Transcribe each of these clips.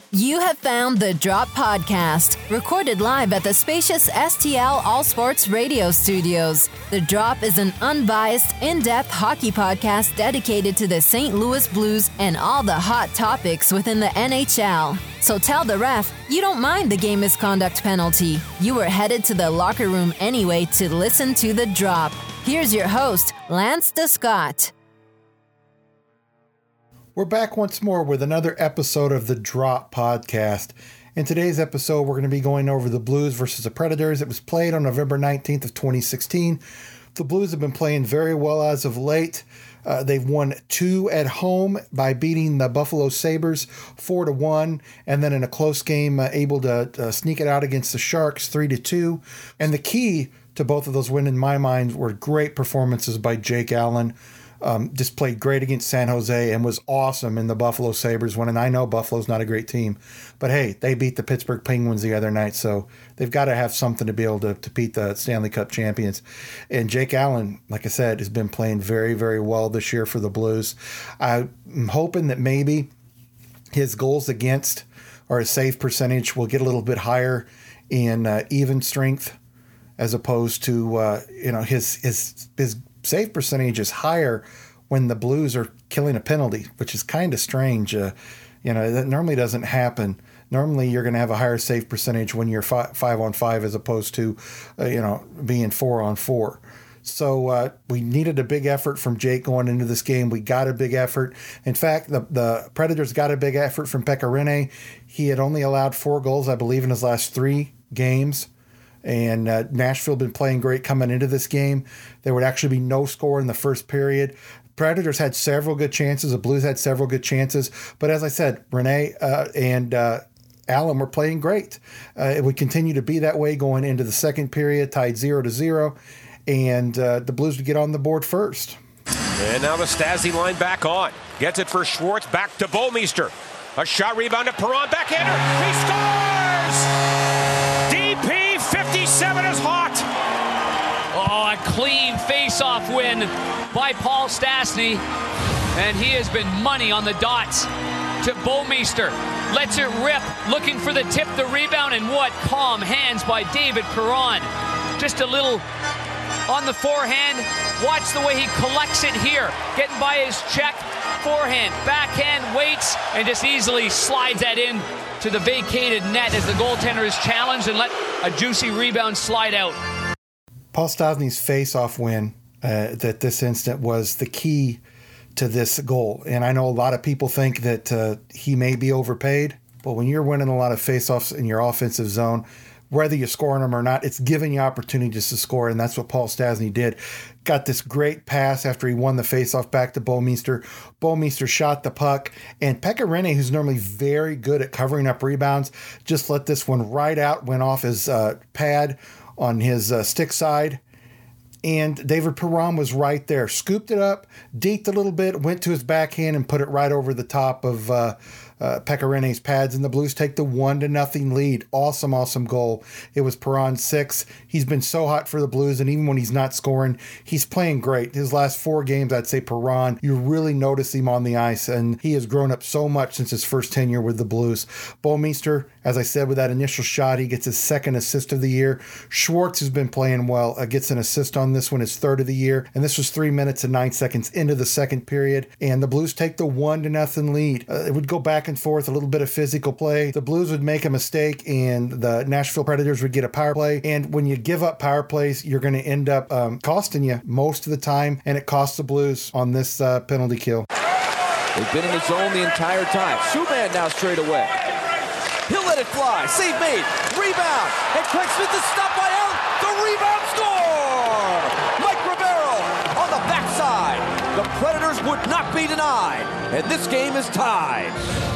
You have found the Drop Podcast, recorded live at the spacious STL All Sports Radio Studios. The Drop is an unbiased, in-depth hockey podcast dedicated to the St. Louis Blues and all the hot topics within the NHL. So tell the ref you don't mind the game misconduct penalty. You were headed to the locker room anyway to listen to The Drop. Here's your host, Lance DeScott. We're back once more with another episode of the Drop Podcast. In today's episode, we're going to be going over the Blues versus the Predators. It was played on November 19th of 2016. The Blues have been playing very well as of late. They've won 2 at home by beating the Buffalo Sabres 4-1, and then in a close game, able to sneak it out against the Sharks 3-2. And the key to both of those wins, in my mind, were great performances by Jake Allen. Just played great against San Jose and was awesome in the Buffalo Sabres win. And I know Buffalo's not a great team, but hey, they beat the Pittsburgh Penguins the other night, so they've got to have something to be able to beat the Stanley Cup champions. And Jake Allen, like I said, has been playing very, very well this year for the Blues. I'm hoping that maybe his goals against or his save percentage will get a little bit higher in even strength, as opposed to his save percentage is higher when the Blues are killing a penalty, which is kind of strange. That normally doesn't happen. Normally, you're going to have a higher save percentage when you're 5-on-5 as opposed to, being 4-on-4. So we needed a big effort from Jake going into this game. We got a big effort. In fact, the Predators got a big effort from Pekka Rinne. He had only allowed 4 goals, I believe, in his last 3 games. And Nashville been playing great coming into this game. There would actually be no score in the first period. Predators had several good chances. The Blues had several good chances. But as I said, Rinne and Allen were playing great. It would continue to be that way going into the second period, tied 0-0. And the Blues would get on the board first. And now the Stastny line back on. Gets it for Schwartz, back to Bouwmeester. A shot rebound to Perron, backhander. He scores! DP 57 is hot. Oh, a clean face-off win by Paul Stastny. And he has been money on the dots to Bouwmeester. Lets it rip, looking for the tip, the rebound, and what calm hands by David Perron. Just a little on the forehand. Watch the way he collects it here. Getting by his check. Forehand, backhand, waits, and just easily slides that in to the vacated net as the goaltender is challenged and let a juicy rebound slide out. Paul Stastny's face-off win at this instant was the key to this goal. And I know a lot of people think that he may be overpaid, but when you're winning a lot of face-offs in your offensive zone, whether you're scoring them or not, it's giving you opportunities to score, and that's what Paul Stastny did. Got this great pass after he won the faceoff back to Bouwmeester. Bouwmeester shot the puck, and Pekka Rinne, who's normally very good at covering up rebounds, just let this one right out, went off his pad on his stick side, and David Perron was right there. Scooped it up, deked a little bit, went to his backhand, and put it right over the top of Pekka Rinne's pads, and the Blues take the 1-0 lead. Awesome, awesome goal. It was Perron's 6th. He's been so hot for the Blues, and even when he's not scoring, he's playing great. His last 4 games, I'd say Perron, you really notice him on the ice, and he has grown up so much since his first tenure with the Blues. Bouwmeester, as I said, with that initial shot, he gets his 2nd assist of the year. Schwartz has been playing well, gets an assist on this one, his 3rd of the year, and this was 3 minutes and 9 seconds into the second period, and the Blues take the 1-0 lead. It would go back and forth, a little bit of physical play. The Blues would make a mistake, and the Nashville Predators would get a power play, and when you give up power plays, you're going to end up costing you most of the time, and it costs the Blues on this penalty kill. They've been in the zone the entire time. Subban now straight away. He'll let it fly. Save made. Rebound. And Craig Smith is stopped by Allen. The rebound score! Mike Ribeiro on the backside. The Predators would not be denied. And this game is tied.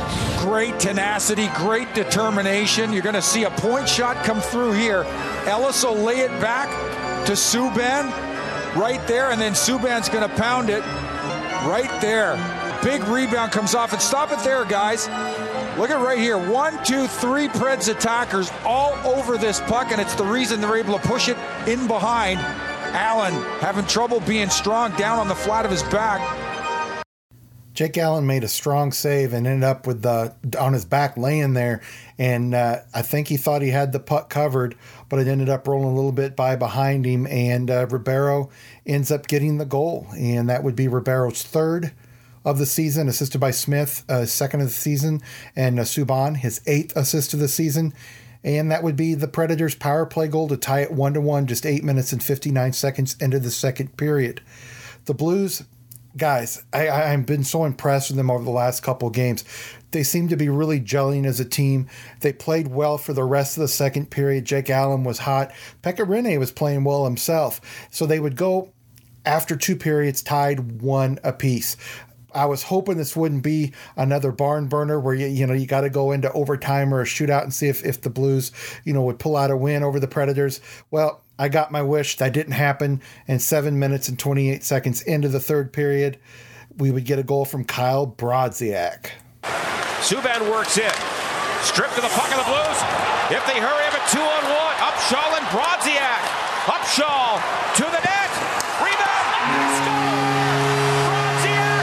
Great tenacity, great determination. You're going to see a point shot come through here. Ellis will lay it back to Subban right there, and then Subban's going to pound it right there. Big rebound comes off, and stop it there, guys. Look at right here. 1, 2, 3 Preds attackers all over this puck, and it's the reason they're able to push it in behind. Allen having trouble being strong down on the flat of his back. Jake Allen made a strong save and ended up with on his back laying there. And I think he thought he had the puck covered, but it ended up rolling a little bit behind him. And Ribeiro ends up getting the goal. And that would be Ribeiro's third of the season, assisted by Smith, second of the season, and Subban, his 8th assist of the season. And that would be the Predators' power play goal to tie it 1-1, just 8 minutes and 59 seconds into the second period. The Blues, guys, I've been so impressed with them over the last couple of games. They seem to be really gelling as a team. They played well for the rest of the second period. Jake Allen was hot. Pekka Rinne was playing well himself. So they would go after 2 periods tied 1 apiece. I was hoping this wouldn't be another barn burner where you got to go into overtime or a shootout and see if the Blues would pull out a win over the Predators. Well, I got my wish. That didn't happen. And 7 minutes and 28 seconds into the third period, we would get a goal from Kyle Brodziak. Subban works in. Stripped to the puck of the Blues. If they hurry up at 2-on-1, Upshall and Brodziak. Upshall to the net. Rebound. Brodziak.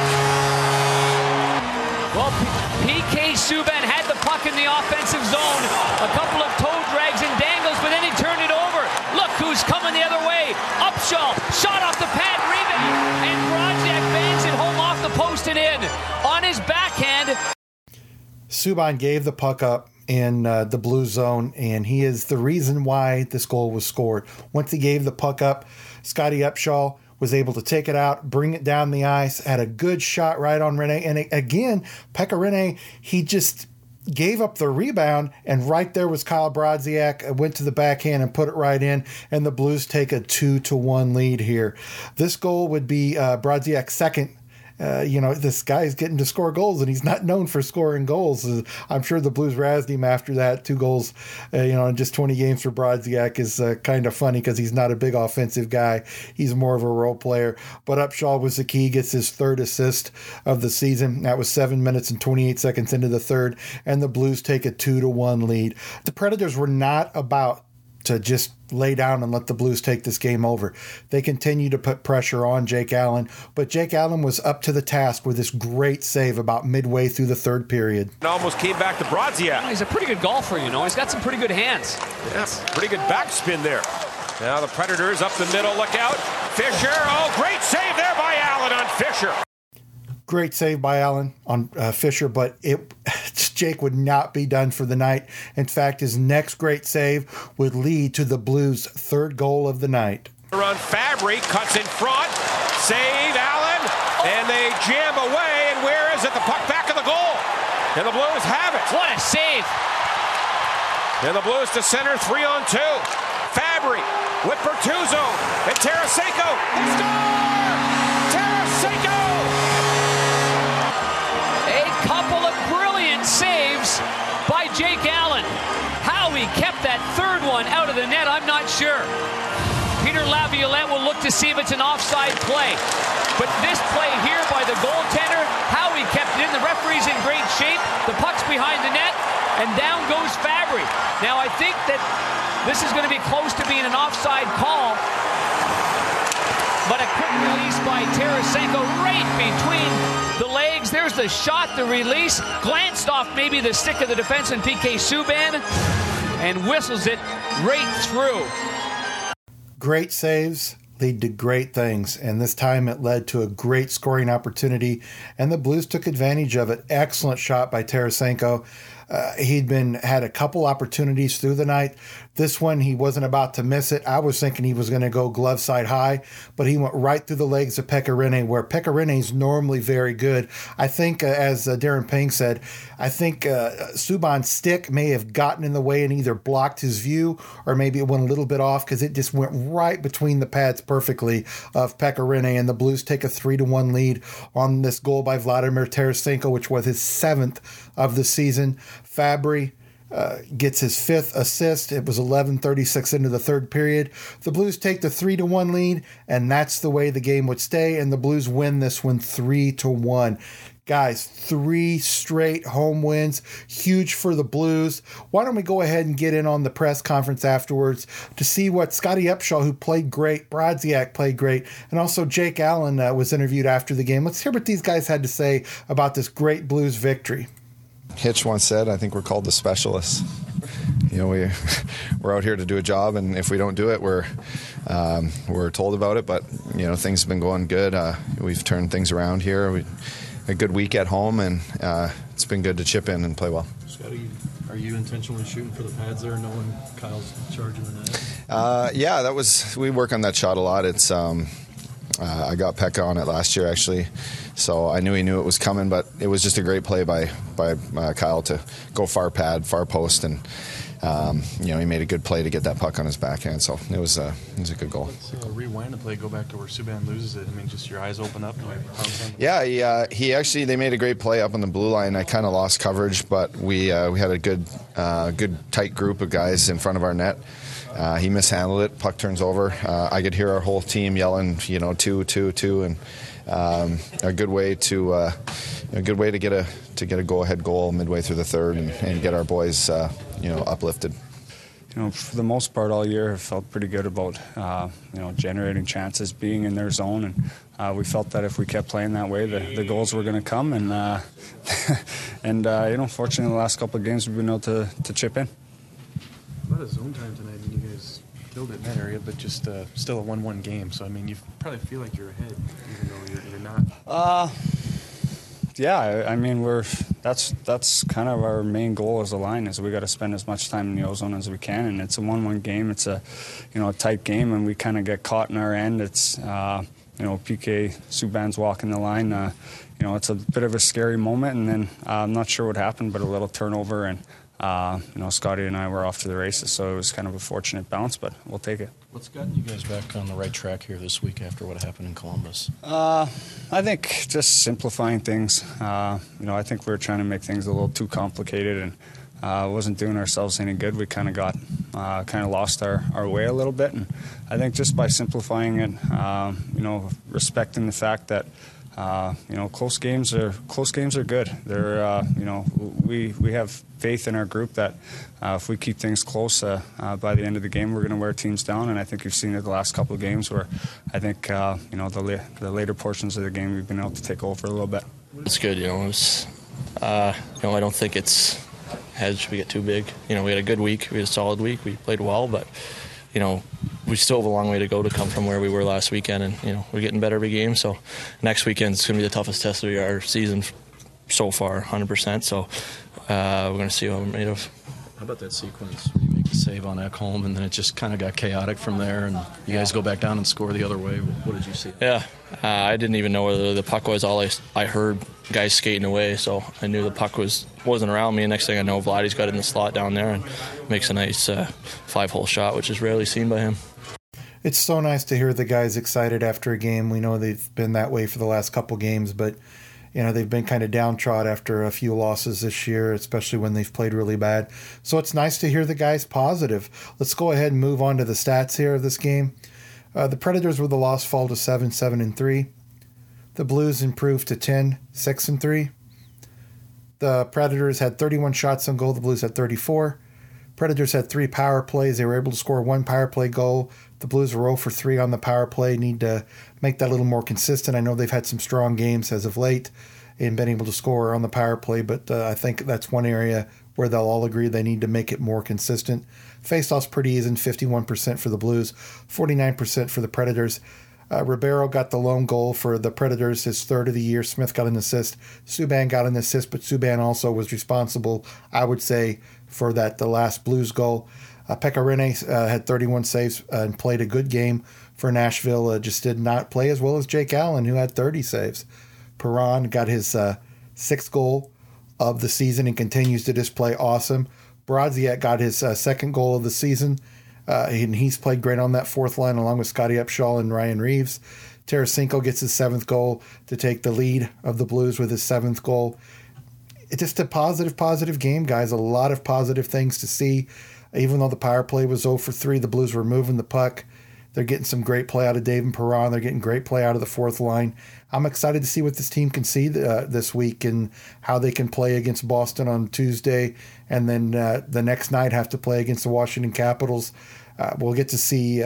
Well, PK Subban had the puck in the offensive zone. A couple of toe drags and dangles, but then he turned it over. Look who's coming the other way. Upshall, shot off the pad, rebound, and Brodziak bangs it home off the post and in. On his backhand. Subban gave the puck up in the blue zone, and he is the reason why this goal was scored. Once he gave the puck up, Scotty Upshall was able to take it out, bring it down the ice, had a good shot right on Rinne. And again, Pekka Rinne, he just gave up the rebound, and right there was Kyle Brodziak, went to the backhand and put it right in, and the Blues take a 2-1 lead here. This goal would be Brodziak's second. This guy's getting to score goals, and he's not known for scoring goals. I'm sure the Blues razzed him after that. 2 goals, in just 20 games for Brodziak is kind of funny because he's not a big offensive guy. He's more of a role player. But Upshall was the key, gets his 3rd assist of the season. That was 7 minutes and 28 seconds into the third, and the Blues take a 2-1 lead. The Predators were not about to just lay down and let the Blues take this game over. They continue to put pressure on Jake Allen, but Jake Allen was up to the task with this great save about midway through the third period. And almost came back to Brodziak. He's a pretty good golfer, He's got some pretty good hands. Yes, pretty good backspin there. Now the Predators up the middle, look out. Fisher, great save there by Allen on Fisher. Great save by Allen on Fisher, but Jake would not be done for the night. In fact, his next great save would lead to the Blues' 3rd goal of the night. Run Fabry, cuts in front, save Allen, and they jam away, and where is it? The puck back of the goal, and the Blues have it. What a save. And the Blues to center, 3-on-2. Fabry with Bertuzzo, and Tarasenko, they score! Tarasenko! Couple of brilliant saves by Jake Allen. How he kept that 3rd one out of the net, I'm not sure. Peter Laviolette will look to see if it's an offside play. But this play here by the goaltender, how he kept it in. The referee's in great shape. The puck's behind the net, and down goes Fabry. Now, I think that this is going to be close to being an offside call. But a quick release by Tarasenko right between the legs. There's the shot, the release. Glanced off maybe the stick of the defenseman PK Subban and whistles it right through. Great saves lead to great things, and this time it led to a great scoring opportunity, and the Blues took advantage of it. Excellent shot by Tarasenko. He'd had a couple opportunities through the night. This one, he wasn't about to miss it. I was thinking he was going to go glove side high, but he went right through the legs of Pekka Rinne, where Pekka Rinne is normally very good. I think, as Darren Payne said, I think Subban's stick may have gotten in the way and either blocked his view, or maybe it went a little bit off because it just went right between the pads perfectly of Pekka Rinne, and the Blues take a 3-1 lead on this goal by Vladimir Tarasenko, which was his 7th of the season. Fabry gets his 5th assist. It was 11:36 into the third period. The Blues take the 3-1 lead, and that's the way the game would stay, and the Blues win this one 3-1. Guys, 3 straight home wins, huge for the Blues. Why don't we go ahead and get in on the press conference afterwards to see what Scotty Upshall, who played great, Brodziak played great, and also Jake Allen was interviewed after the game. Let's hear what these guys had to say about this great Blues victory. Hitch once said, I think we're called the specialists. You know, we're out here to do a job, and if we don't do it, we're told about it. But you know, things have been going good. We've turned things around here. A good week at home, and it's been good to chip in and play well. Scotty, are you intentionally shooting for the pads there, knowing Kyle's charging the net? Yeah, we work on that shot a lot. It's I got Pekka on it last year, actually, so I knew he knew it was coming, but it was just a great play by Kyle to go far pad, far post, and you know, he made a good play to get that puck on his backhand, so it was a good goal. Let's rewind the play, go back to where Subban loses it. I mean, just your eyes open up. Yeah, they made a great play up on the blue line. I kind of lost coverage, but we had a good tight group of guys in front of our net. He mishandled it. Puck turns over. I could hear our whole team yelling, you know, 2-2-2, and a good way to get a go-ahead goal midway through the third and get our boys, you know, uplifted. You know, for the most part all year, I felt pretty good about you know, generating chances, being in their zone, and we felt that if we kept playing that way, the goals were going to come, and and you know, fortunately, the last couple of games we've been able to chip in. A lot of zone time tonight, and you guys killed it in that area, but just still a 1-1 game. So I mean, you probably feel like you're ahead, even though you're not. Yeah, I mean, that's kind of our main goal as a line, is we got to spend as much time in the ozone as we can, and it's a 1-1 game. It's a, you know, a tight game, and we kind of get caught in our end. It's you know, PK Subban's walking the line. You know, it's a bit of a scary moment, and then I'm not sure what happened, but a little turnover, and you know, Scotty and I were off to the races, so it was kind of a fortunate bounce, but we'll take it. What's gotten you guys back on the right track here this week after what happened in Columbus? I think just simplifying things. You know, I think we were trying to make things a little too complicated, and wasn't doing ourselves any good. We kind of lost our way a little bit, and I think just by simplifying it, you know, respecting the fact that you know, close games are good. They're you know, we have faith in our group that if we keep things close, by the end of the game, we're going to wear teams down. And I think you've seen it the last couple of games where I think you know, the later portions of the game we've been able to take over a little bit. It's good, you know. It's you know, I don't think it's heads should get too big. You know, we had a good week. We had a solid week. We played well, but you know, we still have a long way to go to come from where we were last weekend, and you know, we're getting better every game. So next weekend's going to be the toughest test of our season so far, 100%. So we're going to see what we're made of. How about that sequence where you make the save on Ekholm, and then it just kind of got chaotic from there, and you guys go back down and score the other way? What did you see? Yeah, I didn't even know where the puck was. All I heard guys skating away, so I knew the puck wasn't around me. And next thing I know, Vladdy's got it in the slot down there and makes a nice 5-hole shot, which is rarely seen by him. It's so nice to hear the guys excited after a game. We know they've been that way for the last couple games, but you know, they've been kind of downtrodden after a few losses this year, especially when they've played really bad. So it's nice to hear the guys positive. Let's go ahead and move on to the stats here of this game. The Predators with the loss fall to 7-7-3. The Blues improved to 10-6-3. The Predators had 31 shots on goal. The Blues had 34. Predators had 3 power plays. They were able to score 1 power play goal. The Blues were 0 for 3 on the power play. Need to make that a little more consistent. I know they've had some strong games as of late and been able to score on the power play, but I think that's one area where they'll all agree they need to make it more consistent. Faceoffs pretty even, 51% for the Blues, 49% for the Predators. Ribeiro got the lone goal for the Predators, his third of the year. Smith got an assist. Subban got an assist, but Subban also was responsible, I would say, for the last Blues goal. Pekka Rinne had 31 saves and played a good game for Nashville. Just did not play as well as Jake Allen, who had 30 saves. Perron got his 6th goal of the season and continues to just play awesome. Brodziak got his 2nd goal of the season, and he's played great on that 4th line along with Scotty Upshall and Ryan Reeves. Tarasenko gets his 7th goal to take the lead of the Blues with his 7th goal. It's just a positive game, guys. A lot of positive things to see. Even though the power play was 0 for 3, the Blues were moving the puck. They're getting some great play out of David Perron. They're getting great play out of the fourth line. I'm excited to see what this team can see this week and how they can play against Boston on Tuesday, and then the next night have to play against the Washington Capitals. We'll get to see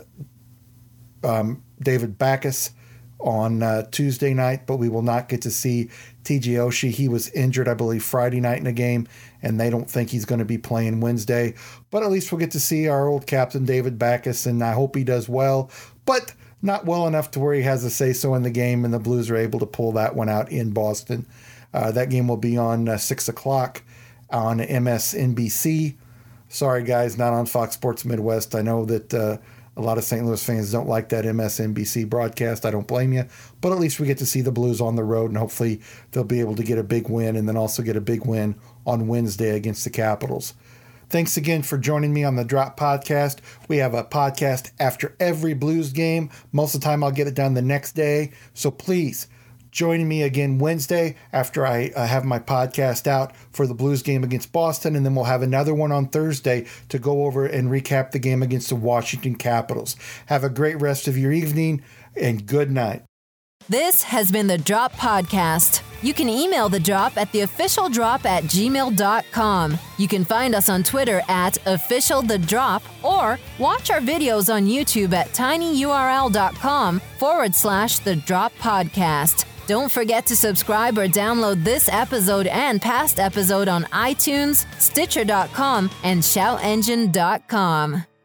David Backes on Tuesday night, but we will not get to see TJ Oshie. He was injured, I believe, Friday night in a game, and they don't think he's going to be playing Wednesday. But at least we'll get to see our old captain, David Backes, and I hope he does well, but not well enough to where he has a say-so in the game, and the Blues are able to pull that one out in Boston. That game will be on 6 o'clock on MSNBC. Sorry, guys, not on Fox Sports Midwest. I know that a lot of St. Louis fans don't like that MSNBC broadcast. I don't blame you. But at least we get to see the Blues on the road, and hopefully they'll be able to get a big win and then also get a big win on Wednesday against the Capitals. Thanks again for joining me on the Drop Podcast. We have a podcast after every Blues game. Most of the time I'll get it done the next day. So please join me again Wednesday after I have my podcast out for the Blues game against Boston, and then we'll have another one on Thursday to go over and recap the game against the Washington Capitals. Have a great rest of your evening, and good night. This has been the Drop Podcast. You can email The Drop at theofficialdrop@gmail.com. You can find us on Twitter at officialthedrop, or watch our videos on YouTube at tinyurl.com/The Drop Podcast. Don't forget to subscribe or download this episode and past episode on iTunes, Stitcher.com, and ShoutEngine.com.